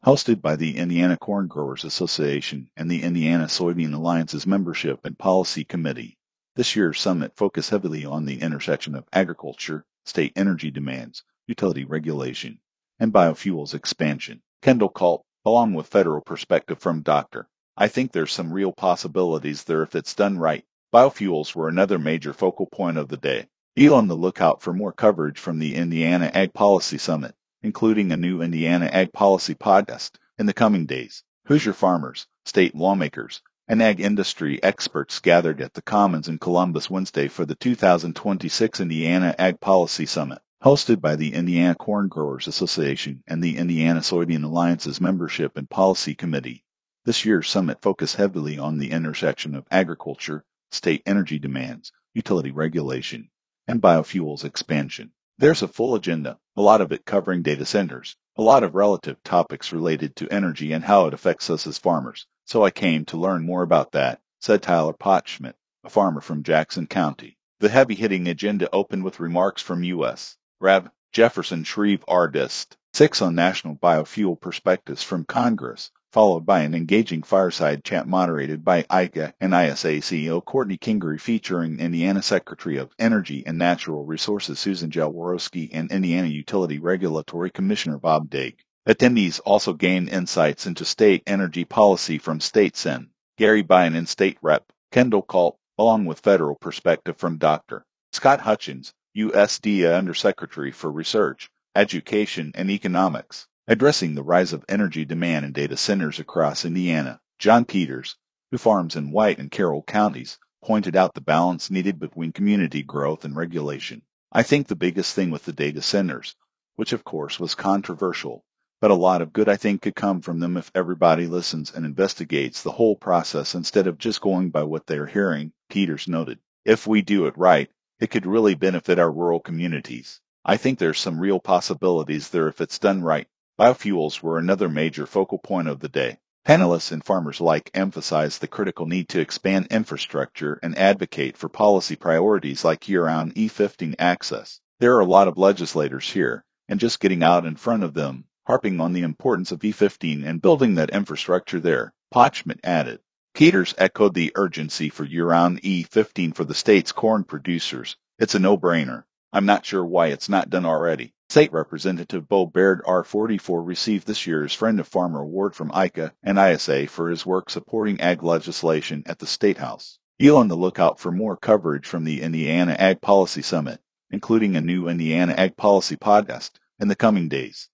hosted by the Indiana Corn Growers Association and the Indiana Soybean Alliance's Membership and Policy Committee. This year's summit focused heavily on the intersection of agriculture, state energy demands, utility regulation, and biofuels expansion. Kendall Culp, along with federal perspective from Dr. I think there's some real possibilities there if it's done right. Biofuels were another major focal point of the day. Be on the lookout for more coverage from the Indiana Ag Policy Summit, including a new Indiana Ag Policy podcast in the coming days. Hoosier farmers, state lawmakers, and ag industry experts gathered at the Commons in Columbus Wednesday for the 2026 Indiana Ag Policy Summit, hosted by the Indiana Corn Growers Association and the Indiana Soybean Alliance's Membership and Policy Committee. This year's summit focused heavily on the intersection of agriculture, state energy demands, utility regulation, and biofuels expansion. There's a full agenda, a lot of it covering data centers, a lot of relative topics related to energy and how it affects us as farmers. So I came to learn more about that, said Tyler Potschmidt, a farmer from Jackson County. The heavy-hitting agenda opened with remarks from U.S. Rev. Jefferson Shreve Ardist, 6 on national biofuel perspectives from Congress, followed by an engaging fireside chat moderated by ICA and ISA CEO Courtney Kingery featuring Indiana Secretary of Energy and Natural Resources Susan Jaworski and Indiana Utility Regulatory Commissioner Bob Daig. Attendees also gained insights into state energy policy from State Sen. Gary Bynum and State Rep. Kendall Culp, along with federal perspective from Dr. Scott Hutchins, USDA Undersecretary for Research, Education, and Economics. Addressing the rise of energy demand in data centers across Indiana, John Peters, who farms in White and Carroll counties, pointed out the balance needed between community growth and regulation. I think the biggest thing with the data centers, which of course was controversial, but a lot of good I think could come from them if everybody listens and investigates the whole process instead of just going by what they're hearing, Peters noted. If we do it right, it could really benefit our rural communities. I think there's some real possibilities there if it's done right. Biofuels were another major focal point of the day. Panelists and farmers alike emphasized the critical need to expand infrastructure and advocate for policy priorities like year-round E15 access. There are a lot of legislators here, and just getting out in front of them, harping on the importance of E15 and building that infrastructure there, Potschmidt added. Peters echoed the urgency for year-round E15 for the state's corn producers. It's a no-brainer. I'm not sure why it's not done already. State Representative Bo Baird, R44, received this year's Friend of Farmer Award from ICA and ISA for his work supporting ag legislation at the State House. Be on the lookout for more coverage from the Indiana Ag Policy Summit, including a new Indiana Ag Policy podcast in the coming days.